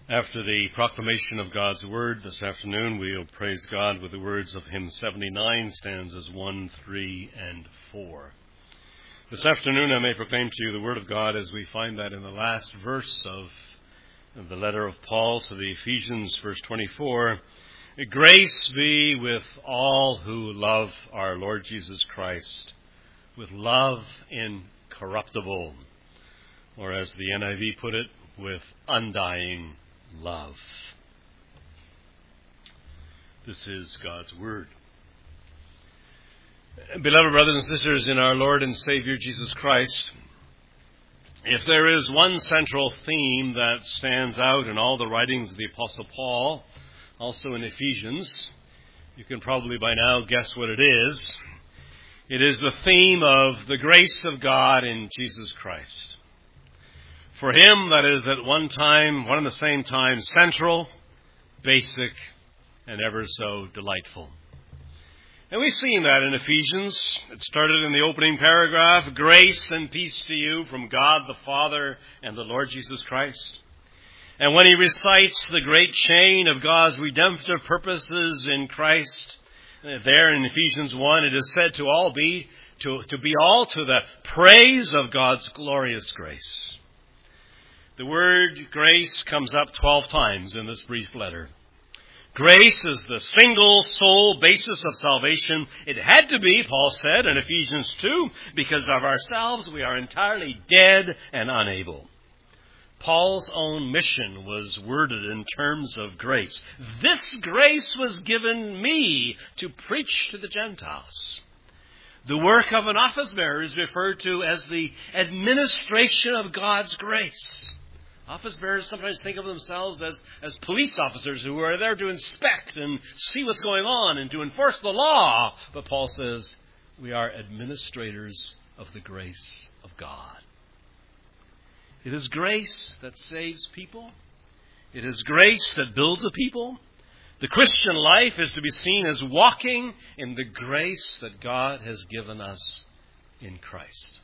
After the proclamation of God's Word this afternoon, we'll praise God with the words of hymn 79, stanzas 1, 3, and 4. This afternoon I may proclaim to you the Word of God as we find that in the last verse of the letter of Paul to the Ephesians, verse 24. Grace be with all who love our Lord Jesus Christ, with love incorruptible, or as the NIV put it, with undying love. This is God's Word. Beloved brothers and sisters in our Lord and Savior Jesus Christ, if there is one central theme that stands out in all the writings of the Apostle Paul, also in Ephesians, you can probably by now guess what it is. It is the theme of the grace of God in Jesus Christ. For him, that is at one and the same time, central, basic, and ever so delightful. And we've seen that in Ephesians. It started in the opening paragraph, grace and peace to you from God the Father and the Lord Jesus Christ. And when he recites the great chain of God's redemptive purposes in Christ, there in Ephesians 1, it is said to be all to the praise of God's glorious grace. The word grace comes up 12 times in this brief letter. Grace is the single sole basis of salvation. It had to be, Paul said in Ephesians 2, because of ourselves we are entirely dead and unable. Paul's own mission was worded in terms of grace. This grace was given me to preach to the Gentiles. The work of an office bearer is referred to as the administration of God's grace. Office bearers sometimes think of themselves as police officers who are there to inspect and see what's going on and to enforce the law. But Paul says we are administrators of the grace of God. It is grace that saves people. It is grace that builds a people. The Christian life is to be seen as walking in the grace that God has given us in Christ.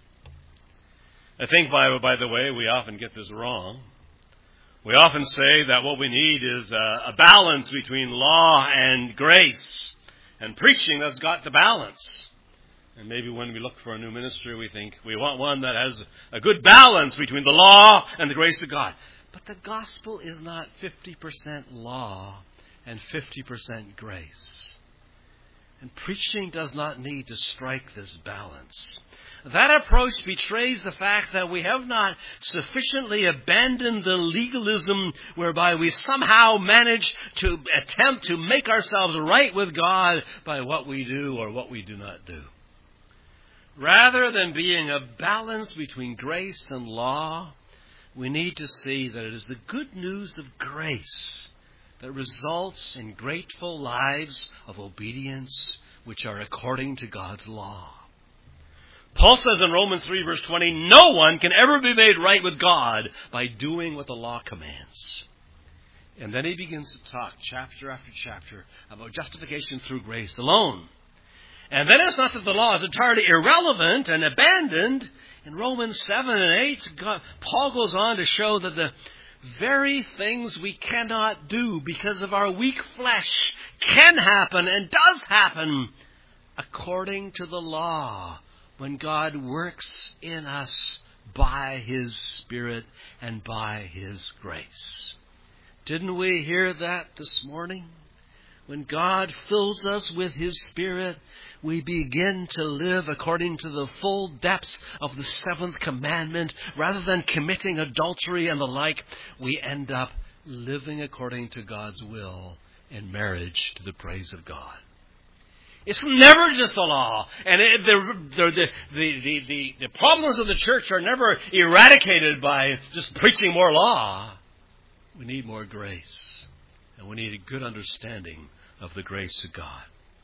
I think, by the way, we often get this wrong. We often say that what we need is a balance between law and grace, and preaching that's got the balance. And maybe when we look for a new ministry, we think we want one that has a good balance between the law and the grace of God. But the gospel is not 50% law and 50% grace. And preaching does not need to strike this balance. That approach betrays the fact that we have not sufficiently abandoned the legalism whereby we somehow manage to attempt to make ourselves right with God by what we do or what we do not do. Rather than being a balance between grace and law, we need to see that it is the good news of grace that results in grateful lives of obedience which are according to God's law. Paul says in Romans 3, verse 20, no one can ever be made right with God by doing what the law commands. And then he begins to talk chapter after chapter about justification through grace alone. And then it's not that the law is entirely irrelevant and abandoned. In Romans 7 and 8, Paul goes on to show that the very things we cannot do because of our weak flesh can happen and does happen according to the law, when God works in us by His Spirit and by His grace. Didn't we hear that this morning? When God fills us with His Spirit, we begin to live according to the full depths of the seventh commandment. Rather than committing adultery and the like, we end up living according to God's will in marriage to the praise of God. It's never just the law. And the problems of the church are never eradicated by just preaching more law. We need more grace. And we need a good understanding of the grace of God.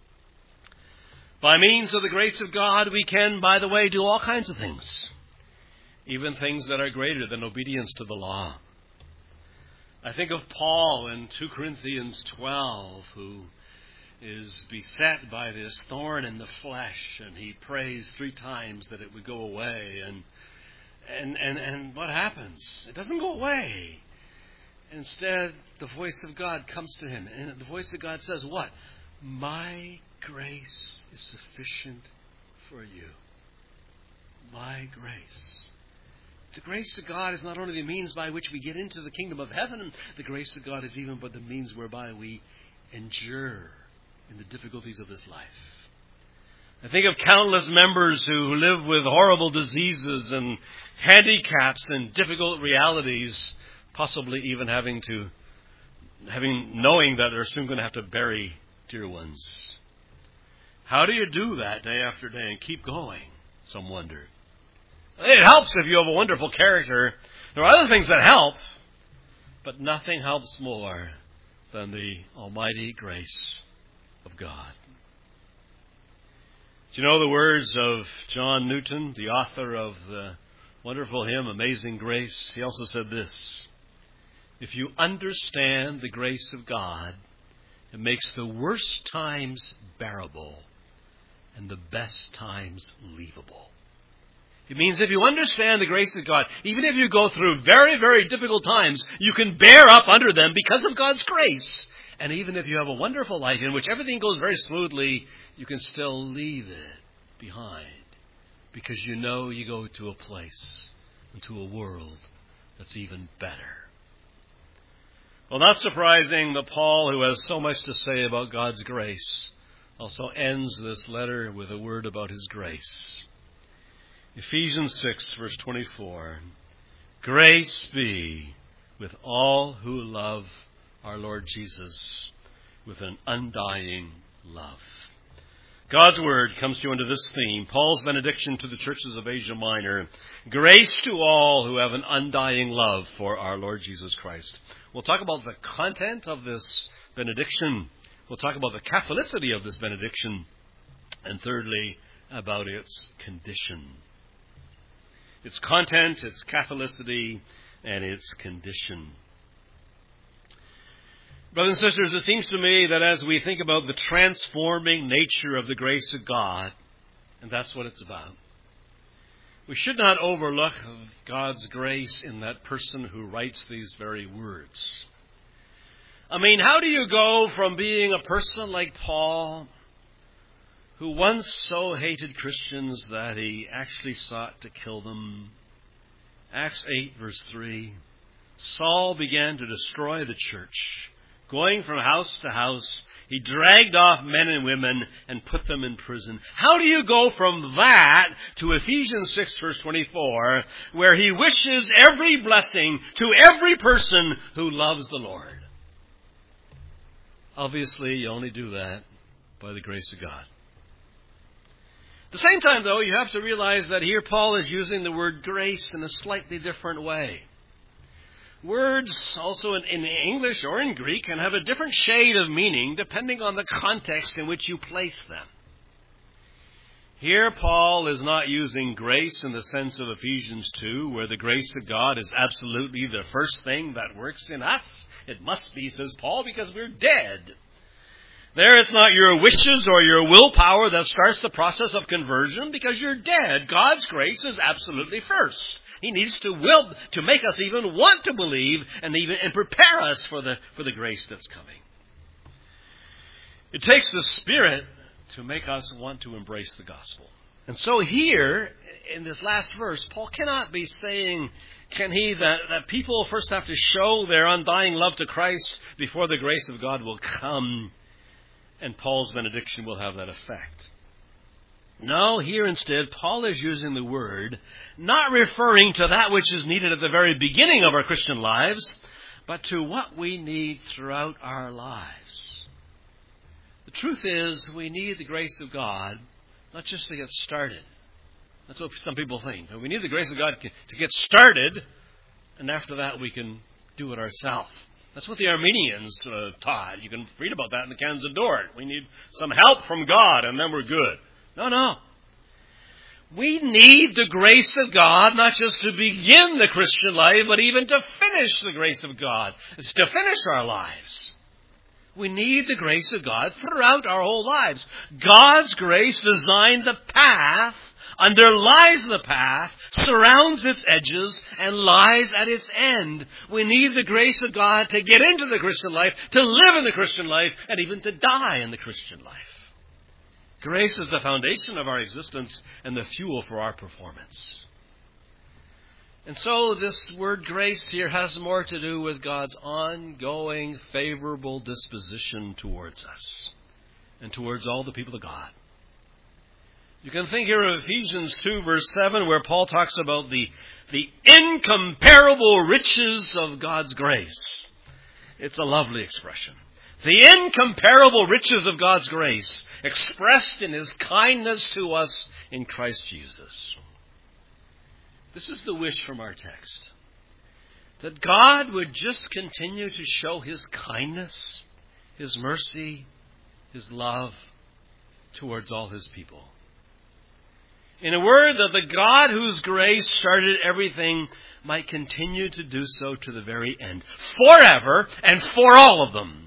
By means of the grace of God, we can, by the way, do all kinds of things. Even things that are greater than obedience to the law. I think of Paul in 2 Corinthians 12, who is beset by this thorn in the flesh, and he prays 3 times that it would go away. And what happens? It doesn't go away. Instead, the voice of God comes to him. And the voice of God says what? My grace is sufficient for you. My grace. The grace of God is not only the means by which we get into the kingdom of heaven, the grace of God is even but the means whereby we endure in the difficulties of this life. I think of countless members who live with horrible diseases and handicaps and difficult realities, possibly even knowing that they're soon going to have to bury dear ones. How do you do that day after day and keep going? Some wonder. It helps if you have a wonderful character. There are other things that help, but nothing helps more than the almighty grace of God. Do you know the words of John Newton, the author of the wonderful hymn, Amazing Grace? He also said this: if you understand the grace of God, it makes the worst times bearable and the best times leavable. It means if you understand the grace of God, even if you go through very, very difficult times, you can bear up under them because of God's grace. And even if you have a wonderful life in which everything goes very smoothly, you can still leave it behind because you know you go to a place, into a world that's even better. Well, not surprising that Paul, who has so much to say about God's grace, also ends this letter with a word about his grace. Ephesians 6, verse 24. Grace be with all who love our Lord Jesus with an undying love. God's word comes to you under this theme, Paul's benediction to the churches of Asia Minor. Grace to all who have an undying love for our Lord Jesus Christ. We'll talk about the content of this benediction. We'll talk about the Catholicity of this benediction. And thirdly, about its condition. Its content, its Catholicity, and its condition. Brothers and sisters, it seems to me that as we think about the transforming nature of the grace of God, and that's what it's about, we should not overlook God's grace in that person who writes these very words. I mean, how do you go from being a person like Paul, who once so hated Christians that he actually sought to kill them? Acts 8, verse 3. Saul began to destroy the church. Going from house to house, he dragged off men and women and put them in prison. How do you go from that to Ephesians 6, verse 24, where he wishes every blessing to every person who loves the Lord? Obviously, you only do that by the grace of God. At the same time, though, you have to realize that here Paul is using the word grace in a slightly different way. Words, also in English or in Greek, can have a different shade of meaning depending on the context in which you place them. Here, Paul is not using grace in the sense of Ephesians 2, where the grace of God is absolutely the first thing that works in us. It must be, says Paul, because we're dead. There, it's not your wishes or your willpower that starts the process of conversion because you're dead. God's grace is absolutely first. He needs to will to make us even want to believe and prepare us for the grace that's coming. It takes the Spirit to make us want to embrace the gospel. And so here, in this last verse, Paul cannot be saying, can he, that people first have to show their undying love to Christ before the grace of God will come, and Paul's benediction will have that effect. No, here instead, Paul is using the word, not referring to that which is needed at the very beginning of our Christian lives, but to what we need throughout our lives. The truth is, we need the grace of God, not just to get started. That's what some people think. We need the grace of God to get started, and after that we can do it ourselves. That's what the Armenians taught. You can read about that in the Canons of Dort. We need some help from God, and then we're good. No. We need the grace of God, not just to begin the Christian life, but even to finish the grace of God. It's to finish our lives. We need the grace of God throughout our whole lives. God's grace designed the path, underlies the path, surrounds its edges, and lies at its end. We need the grace of God to get into the Christian life, to live in the Christian life, and even to die in the Christian life. Grace is the foundation of our existence and the fuel for our performance. And so this word grace here has more to do with God's ongoing favorable disposition towards us and towards all the people of God. You can think here of Ephesians 2 verse 7 where Paul talks about the incomparable riches of God's grace. It's a lovely expression. The incomparable riches of God's grace expressed in His kindness to us in Christ Jesus. This is the wish from our text. That God would just continue to show His kindness, His mercy, His love towards all His people. In a word, that the God whose grace started everything might continue to do so to the very end, forever and for all of them.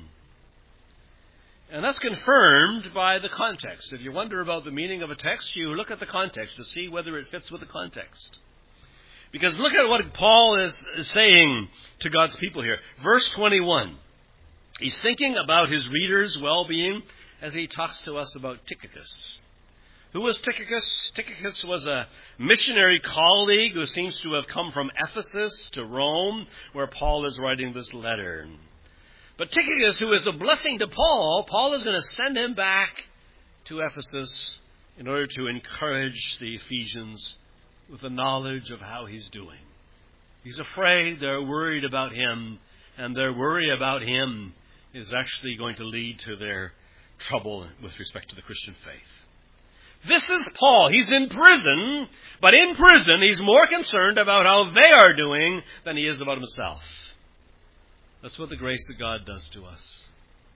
And that's confirmed by the context. If you wonder about the meaning of a text, you look at the context to see whether it fits with the context. Because look at what Paul is saying to God's people here. Verse 21. He's thinking about his readers' well-being as he talks to us about Tychicus. Who was Tychicus? Tychicus was a missionary colleague who seems to have come from Ephesus to Rome, where Paul is writing this letter. But Tychicus, who is a blessing to Paul, Paul is going to send him back to Ephesus in order to encourage the Ephesians with the knowledge of how he's doing. He's afraid, they're worried about him, and their worry about him is actually going to lead to their trouble with respect to the Christian faith. This is Paul. He's in prison, but in prison he's more concerned about how they are doing than he is about himself. That's what the grace of God does to us.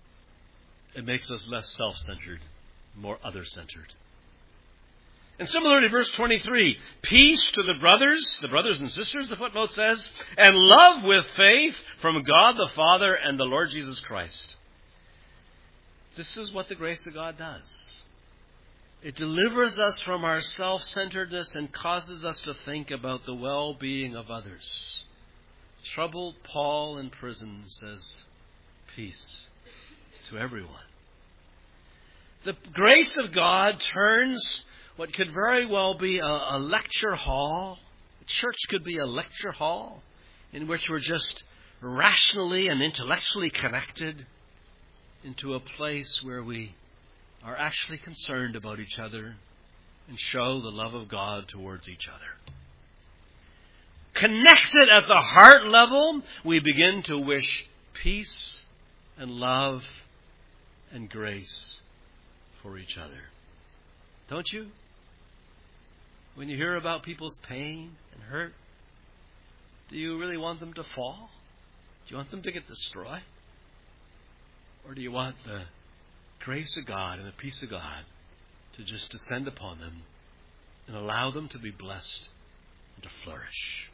It makes us less self-centered, more other-centered. And similarly, verse 23, peace to the brothers and sisters, the footnote says, and love with faith from God the Father and the Lord Jesus Christ. This is what the grace of God does. It delivers us from our self-centeredness and causes us to think about the well-being of others. Troubled Paul in prison says, peace to everyone. The grace of God turns what could very well be a lecture hall. A church could be a lecture hall in which we're just rationally and intellectually connected into a place where we are actually concerned about each other and show the love of God towards each other. Connected at the heart level, we begin to wish peace and love and grace for each other. Don't you? When you hear about people's pain and hurt, do you really want them to fall? Do you want them to get destroyed? Or do you want the grace of God and the peace of God to just descend upon them and allow them to be blessed and to flourish?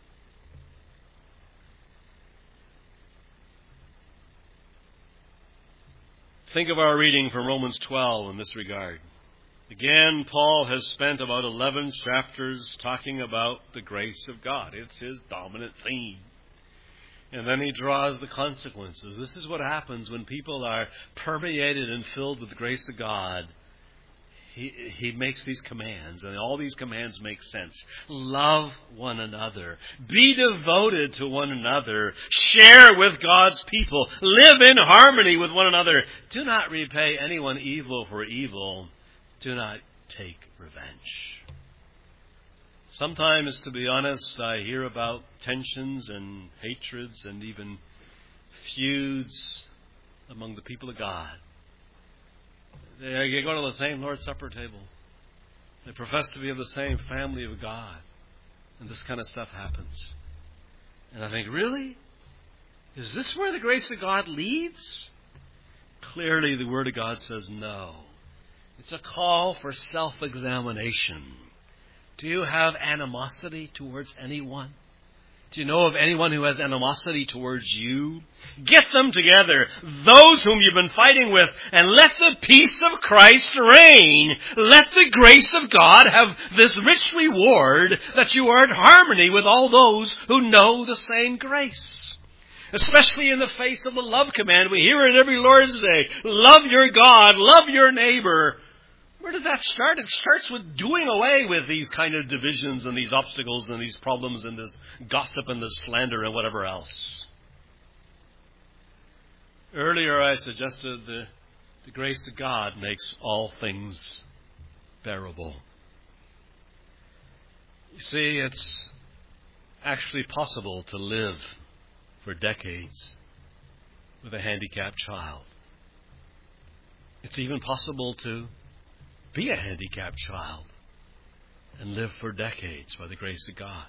Think of our reading from Romans 12 in this regard. Again, Paul has spent about 11 chapters talking about the grace of God. It's his dominant theme. And then he draws the consequences. This is what happens when people are permeated and filled with the grace of God. He makes these commands, and all these commands make sense. Love one another. Be devoted to one another. Share with God's people. Live in harmony with one another. Do not repay anyone evil for evil. Do not take revenge. Sometimes, to be honest, I hear about tensions and hatreds and even feuds among the people of God. They go to the same Lord's Supper table. They profess to be of the same family of God. And this kind of stuff happens. And I think, really? Is this where the grace of God leads? Clearly, the Word of God says no. It's a call for self-examination. Do you have animosity towards anyone? Do you know of anyone who has animosity towards you? Get them together, those whom you've been fighting with, and let the peace of Christ reign. Let the grace of God have this rich reward that you are in harmony with all those who know the same grace. Especially in the face of the love command. We hear it every Lord's Day. Love your God, love your neighbor. Where does that start? It starts with doing away with these kind of divisions and these obstacles and these problems and this gossip and this slander and whatever else. Earlier I suggested the grace of God makes all things bearable. You see, it's actually possible to live for decades with a handicapped child. It's even possible to be a handicapped child and live for decades by the grace of God.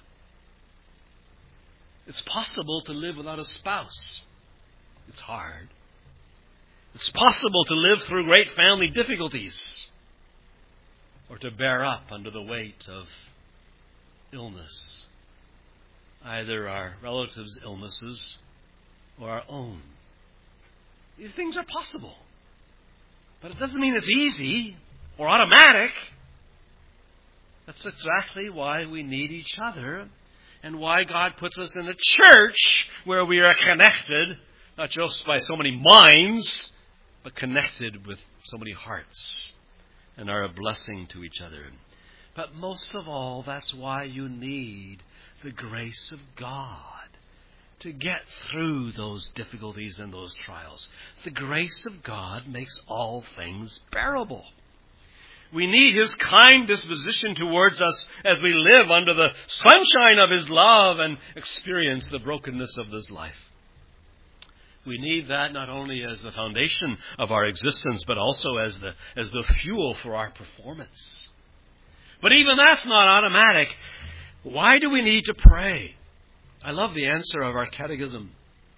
It's possible to live without a spouse. It's hard. It's possible to live through great family difficulties or to bear up under the weight of illness, either our relatives' illnesses or our own. These things are possible, but it doesn't mean it's easy or automatic. That's exactly why we need each other and why God puts us in a church where we are connected, not just by so many minds, but connected with so many hearts and are a blessing to each other. But most of all, that's why you need the grace of God to get through those difficulties and those trials. The grace of God makes all things bearable. We need His kind disposition towards us as we live under the sunshine of His love and experience the brokenness of this life. We need that not only as the foundation of our existence, but also as the fuel for our performance. But even that's not automatic. Why do we need to pray? I love the answer of our catechism.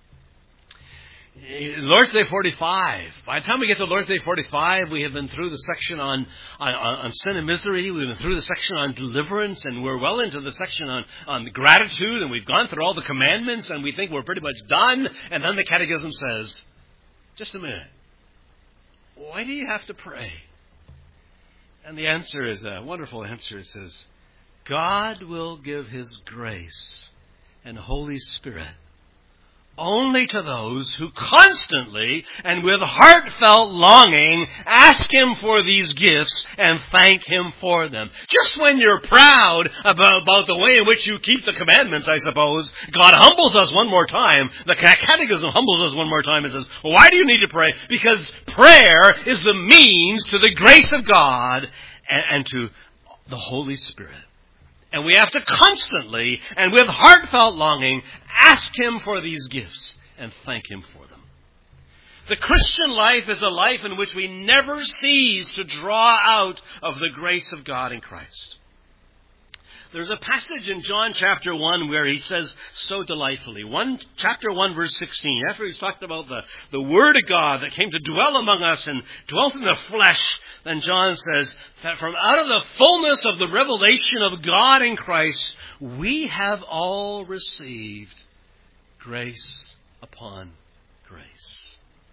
Lord's Day 45. By the time we get to Lord's Day 45, we have been through the section on sin and misery. We've been through the section on deliverance, and we're well into the section on gratitude, and we've gone through all the commandments, and we think we're pretty much done. And then the catechism says, just a minute, why do you have to pray? And the answer is a wonderful answer. It says, God will give His grace and Holy Spirit only to those who constantly and with heartfelt longing ask Him for these gifts and thank Him for them. Just when you're proud about the way in which you keep the commandments, I suppose, God humbles us one more time. The catechism humbles us one more time and says, why do you need to pray? Because prayer is the means to the grace of God and to the Holy Spirit. And we have to constantly and with heartfelt longing ask Him for these gifts and thank Him for them. The Christian life is a life in which we never cease to draw out of the grace of God in Christ. There's a passage in John chapter 1 where He says so delightfully, chapter 1 verse 16, after He's talked about the Word of God that came to dwell among us and dwelt in the flesh, then John says that from out of the fullness of the revelation of God in Christ, we have all received grace upon grace.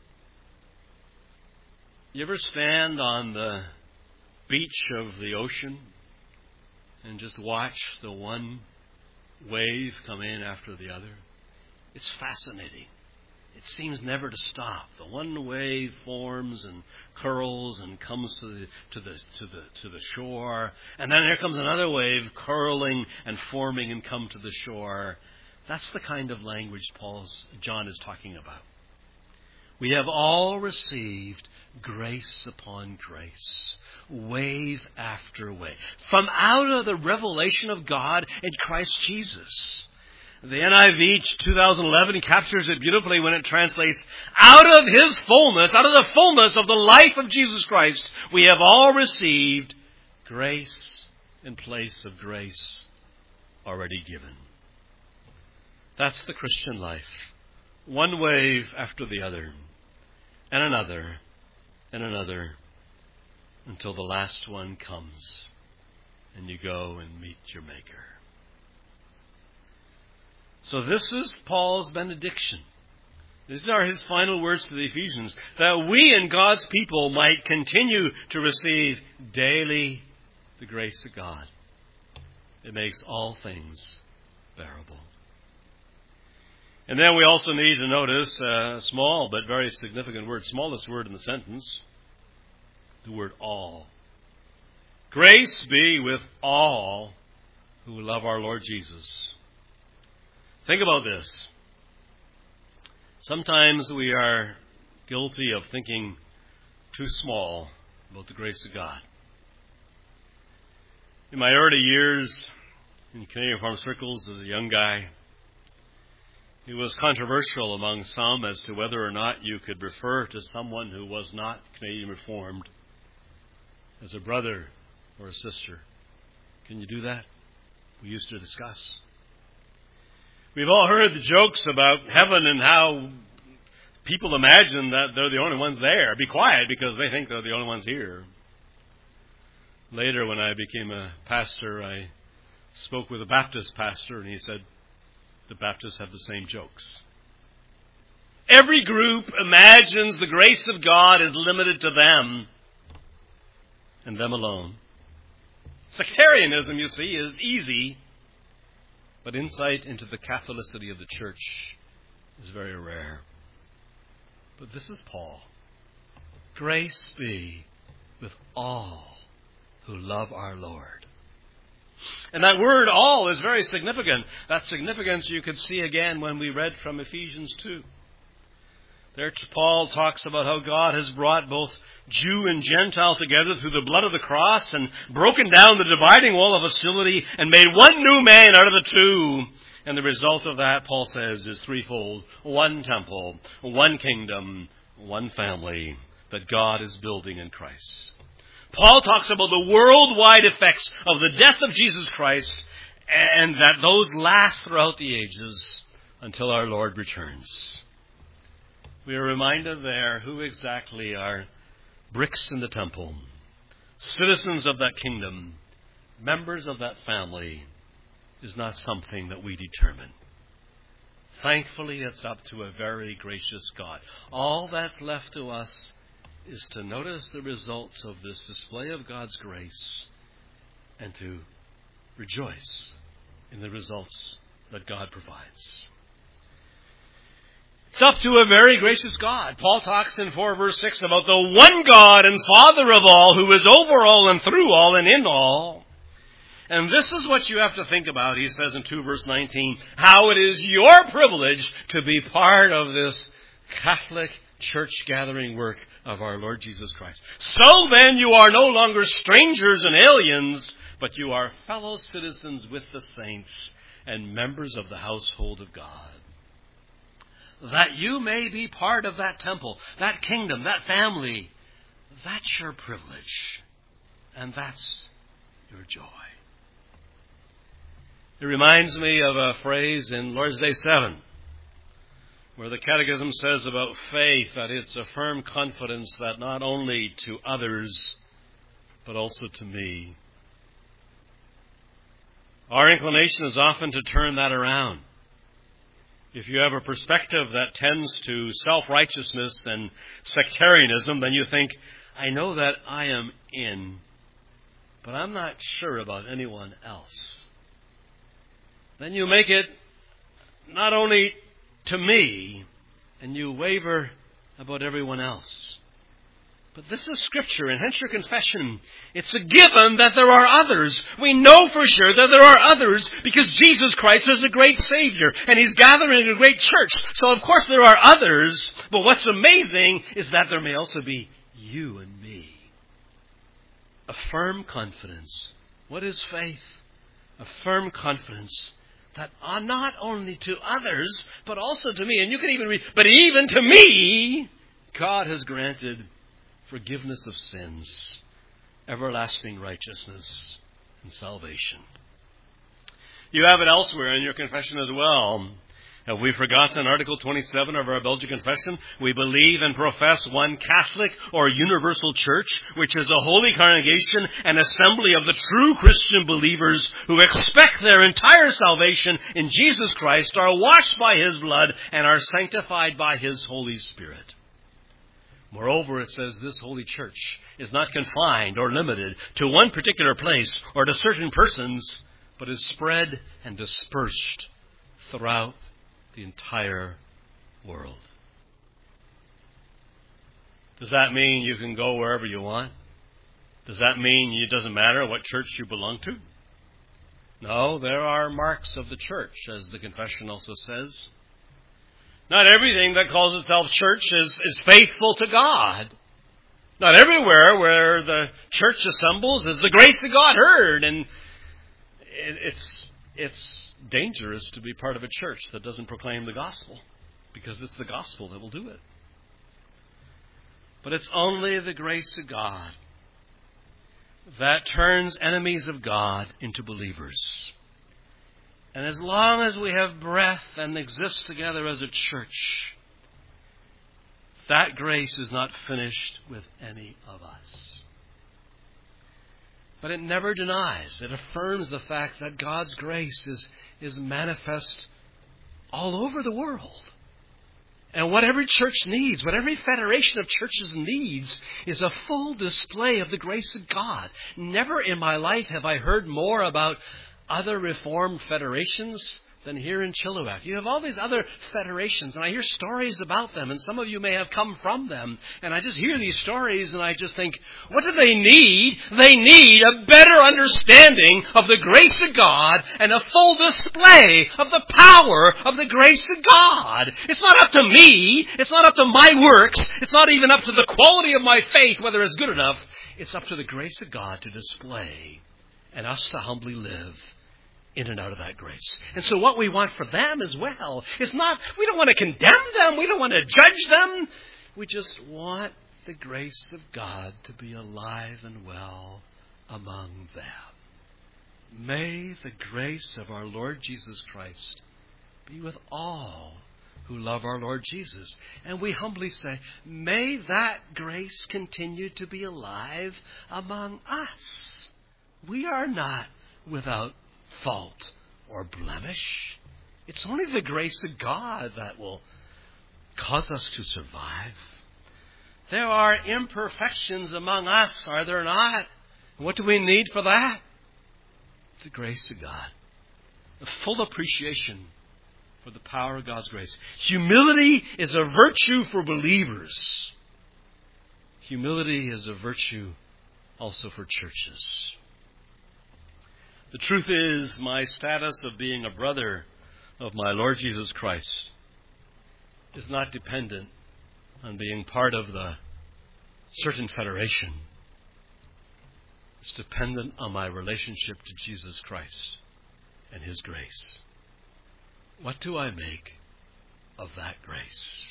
You ever stand on the beach of the ocean and just watch the one wave come in after the other? It's fascinating. It seems never to stop. The one wave forms and curls and comes to the shore, and then here comes another wave curling and forming and come to the shore. That's the kind of language John is talking about. We have all received grace upon grace, wave after wave, from out of the revelation of God in Christ Jesus. The NIV 2011 captures it beautifully when it translates, out of His fullness, out of the fullness of the life of Jesus Christ, we have all received grace in place of grace already given. That's the Christian life. One wave after the other, and another, and another, until the last one comes and you go and meet your Maker. So this is Paul's benediction. These are his final words to the Ephesians, that we and God's people might continue to receive daily the grace of God. It makes all things bearable. And then we also need to notice a small but very significant word, smallest word in the sentence, the word all. Grace be with all who love our Lord Jesus. Think about this. Sometimes we are guilty of thinking too small about the grace of God. In my early years in Canadian Farm circles as a young guy, it was controversial among some as to whether or not you could refer to someone who was not Canadian Reformed as a brother or a sister. Can you do that? We used to discuss. We've all heard the jokes about heaven and how people imagine that they're the only ones there. Be quiet because they think they're the only ones here. Later, when I became a pastor, I spoke with a Baptist pastor, and he said, the Baptists have the same jokes. Every group imagines the grace of God is limited to them and them alone. Sectarianism, you see, is easy, but insight into the Catholicity of the church is very rare. But this is Paul. Grace be with all who love our Lord. And that word all is very significant. That significance you could see again when we read from Ephesians 2. There Paul talks about how God has brought both Jew and Gentile together through the blood of the cross and broken down the dividing wall of hostility and made one new man out of the two. And the result of that, Paul says, is threefold. One temple, one kingdom, one family that God is building in Christ. Paul talks about the worldwide effects of the death of Jesus Christ and that those last throughout the ages until our Lord returns. We are reminded there who exactly are bricks in the temple, citizens of that kingdom, members of that family, is not something that we determine. Thankfully, it's up to a very gracious God. All that's left to us is to notice the results of this display of God's grace and to rejoice in the results that God provides. It's up to a very gracious God. Paul talks in 4 verse 6 about the one God and Father of all, who is over all and through all and in all. And this is what you have to think about, he says in 2 verse 19, how it is your privilege to be part of this Catholic church gathering work of our Lord Jesus Christ. So then you are no longer strangers and aliens, but you are fellow citizens with the saints and members of the household of God. That you may be part of that temple, that kingdom, that family. That's your privilege. And that's your joy. It reminds me of a phrase in Lord's Day 7, where the Catechism says about faith that it's a firm confidence that not only to others, but also to me. Our inclination is often to turn that around. If you have a perspective that tends to self-righteousness and sectarianism, then you think, I know that I am in, but I'm not sure about anyone else. Then you make it not only to me, and you waver about everyone else. But this is Scripture, and hence your confession. It's a given that there are others. We know for sure that there are others because Jesus Christ is a great Savior, and He's gathering a great church. So of course there are others, but what's amazing is that there may also be you and me. A firm confidence. What is faith? A firm confidence that not only to others, but also to me. And you can even read, but even to me, God has granted forgiveness of sins, everlasting righteousness, and salvation. You have it elsewhere in your confession as well. Have we forgotten Article 27 of our Belgian Confession? We believe and profess one Catholic or universal church, which is a holy congregation and assembly of the true Christian believers who expect their entire salvation in Jesus Christ, are washed by His blood, and are sanctified by His Holy Spirit. Moreover, it says this holy church is not confined or limited to one particular place or to certain persons, but is spread and dispersed throughout the entire world. Does that mean you can go wherever you want? Does that mean it doesn't matter what church you belong to? No, there are marks of the church, as the confession also says. Not everything that calls itself church is faithful to God. Not everywhere where the church assembles is the grace of God heard. And it's dangerous to be part of a church that doesn't proclaim the gospel, because it's the gospel that will do it. But it's only the grace of God that turns enemies of God into believers. And as long as we have breath and exist together as a church, that grace is not finished with any of us. But it never denies, it affirms the fact that God's grace is manifest all over the world. And what every church needs, what every federation of churches needs, is a full display of the grace of God. Never in my life have I heard more about other Reformed federations than here in Chilliwack. You have all these other federations, and I hear stories about them, and some of you may have come from them. And I just hear these stories, and I just think, what do they need? They need a better understanding of the grace of God and a full display of the power of the grace of God. It's not up to me. It's not up to my works. It's not even up to the quality of my faith, whether it's good enough. It's up to the grace of God to display and us to humbly live in and out of that grace. And so what we want for them as well is not, we don't want to condemn them, we don't want to judge them. We just want the grace of God to be alive and well among them. May the grace of our Lord Jesus Christ be with all who love our Lord Jesus. And we humbly say, may that grace continue to be alive among us. We are not without fault or blemish. It's only the grace of God that will cause us to survive. There are imperfections among us, are there not? What do we need for that? The grace of God. A full appreciation for the power of God's grace. Humility is a virtue for believers. Humility is a virtue also for churches. The truth is, my status of being a brother of my Lord Jesus Christ is not dependent on being part of the certain federation. It's dependent on my relationship to Jesus Christ and His grace. What do I make of that grace?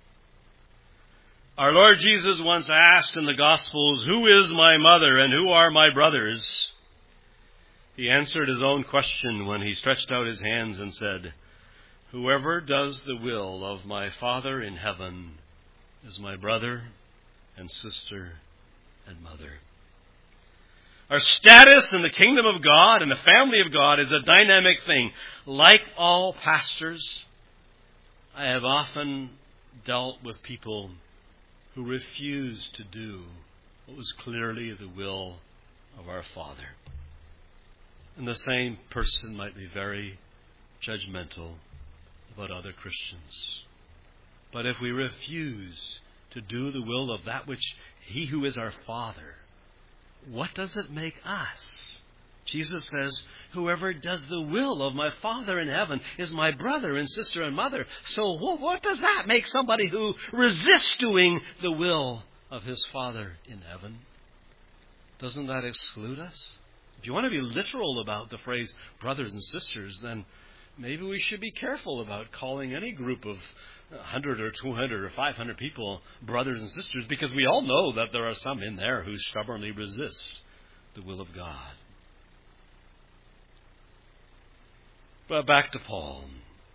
Our Lord Jesus once asked in the Gospels, "Who is my mother and who are my brothers?" He answered His own question when He stretched out His hands and said, "Whoever does the will of my Father in heaven is my brother and sister and mother." Our status in the kingdom of God and the family of God is a dynamic thing. Like all pastors, I have often dealt with people who refuse to do what was clearly the will of our Father. And the same person might be very judgmental about other Christians. But if we refuse to do the will of that which He who is our Father, what does it make us? Jesus says, "Whoever does the will of my Father in heaven is my brother and sister and mother." So what does that make somebody who resists doing the will of his Father in heaven? Doesn't that exclude us? If you want to be literal about the phrase brothers and sisters, then maybe we should be careful about calling any group of 100 or 200 or 500 people brothers and sisters, because we all know that there are some in there who stubbornly resist the will of God. But back to Paul.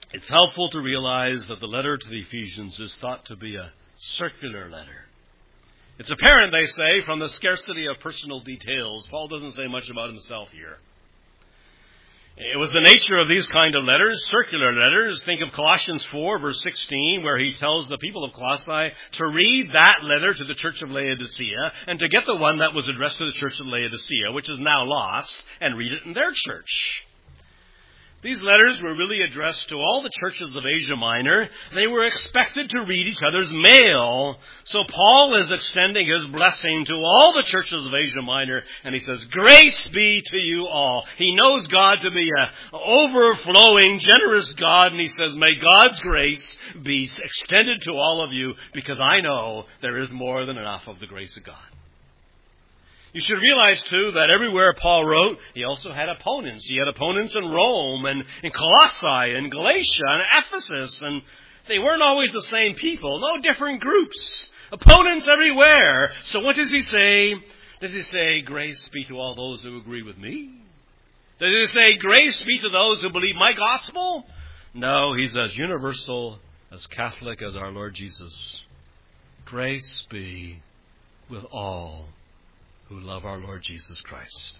it's helpful to realize that the letter to the Ephesians is thought to be a circular letter. It's apparent, they say, from the scarcity of personal details. Paul doesn't say much about himself here. It was the nature of these kind of letters, circular letters. Think of Colossians 4, verse 16, where he tells the people of Colossae to read that letter to the church of Laodicea and to get the one that was addressed to the church of Laodicea, which is now lost, and read it in their church. These letters were really addressed to all the churches of Asia Minor. They were expected to read each other's mail. So Paul is extending his blessing to all the churches of Asia Minor, and he says, grace be to you all. He knows God to be an overflowing, generous God, and he says, may God's grace be extended to all of you, because I know there is more than enough of the grace of God. You should realize, too, that everywhere Paul wrote, he also had opponents. He had opponents in Rome and in Colossae and Galatia and Ephesus, and they weren't always the same people. No, different groups. Opponents everywhere. So what does he say? Does he say, grace be to all those who agree with me? Does he say, grace be to those who believe my gospel? No, he's as universal, as Catholic as our Lord Jesus. Grace be with all who love our Lord Jesus Christ.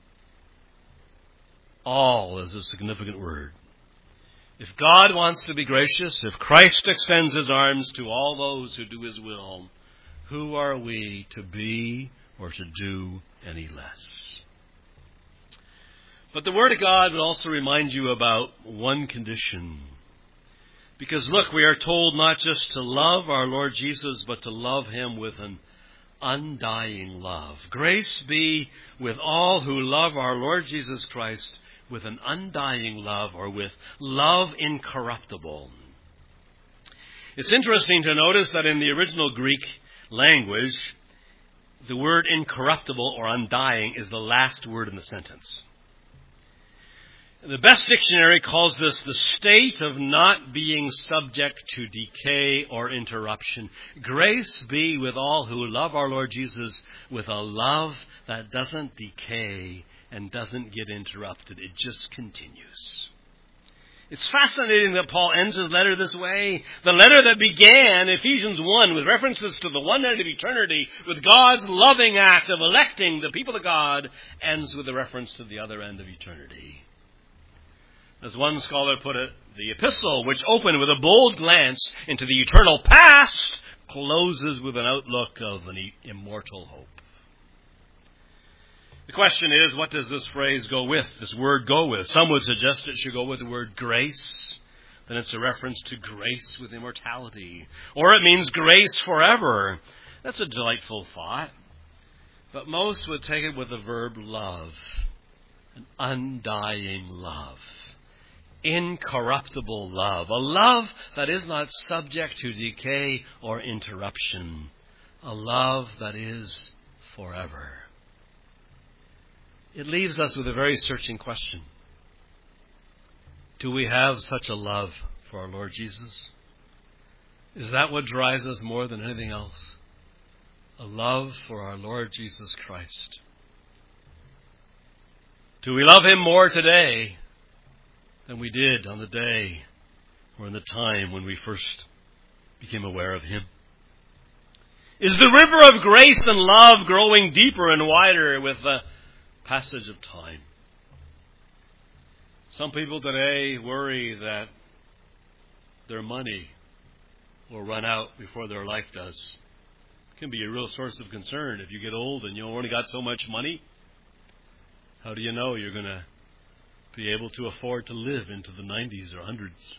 All is a significant word. If God wants to be gracious, if Christ extends his arms to all those who do his will, who are we to be or to do any less? But the Word of God will also remind you about one condition. Because look, we are told not just to love our Lord Jesus, but to love him with an undying love. Grace be with all who love our Lord Jesus Christ with an undying love, or with love incorruptible. It's interesting to notice that in the original Greek language, the word incorruptible or undying is the last word in the sentence. The best dictionary calls this the state of not being subject to decay or interruption. Grace be with all who love our Lord Jesus with a love that doesn't decay and doesn't get interrupted. It just continues. It's fascinating that Paul ends his letter this way. The letter that began, Ephesians 1, with references to the one end of eternity, with God's loving act of electing the people of God, ends with a reference to the other end of eternity. As one scholar put it, the epistle, which opened with a bold glance into the eternal past, closes with an outlook of an immortal hope. The question is, what does this phrase go with, this word go with? Some would suggest it should go with the word grace. Then it's a reference to grace with immortality. Or it means grace forever. That's a delightful thought. But most would take it with the verb love. An undying love. Incorruptible love. A love that is not subject to decay or interruption. A love that is forever. It leaves us with a very searching question. Do we have such a love for our Lord Jesus? Is that what drives us more than anything else? A love for our Lord Jesus Christ. Do we love him more today than we did on the day or in the time when we first became aware of him? Is the river of grace and love growing deeper and wider with the passage of time? Some people today worry that their money will run out before their life does. It can be a real source of concern. If you get old and you only got so much money, how do you know you're going to be able to afford to live into the 90s or 100s?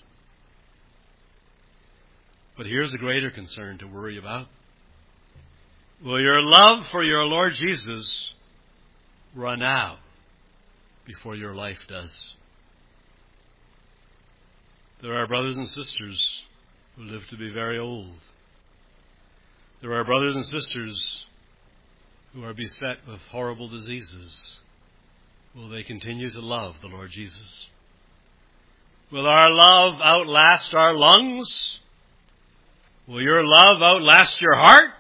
But here's a greater concern to worry about. Will your love for your Lord Jesus run out before your life does? There are brothers and sisters who live to be very old. There are brothers and sisters who are beset with horrible diseases. Will they continue to love the Lord Jesus? Will our love outlast our lungs? Will your love outlast your heart?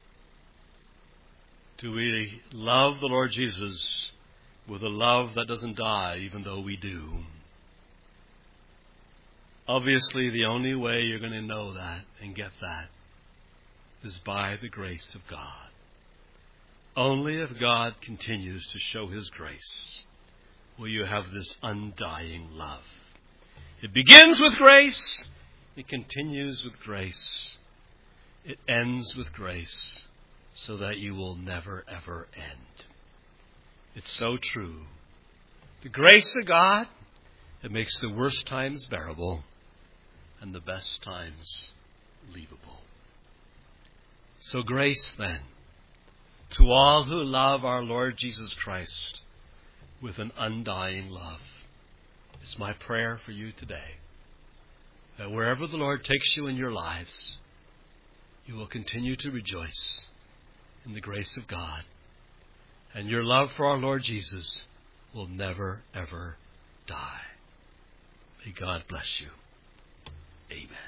Do we love the Lord Jesus with a love that doesn't die, even though we do? Obviously, the only way you're going to know that and get that is by the grace of God. Only if God continues to show His grace will you have this undying love. It begins with grace. It continues with grace. It ends with grace so that you will never, ever end. It's so true. The grace of God, it makes the worst times bearable and the best times leavable. So grace then to all who love our Lord Jesus Christ with an undying love. It's my prayer for you today that wherever the Lord takes you in your lives, you will continue to rejoice in the grace of God, and your love for our Lord Jesus will never, ever die. May God bless you. Amen.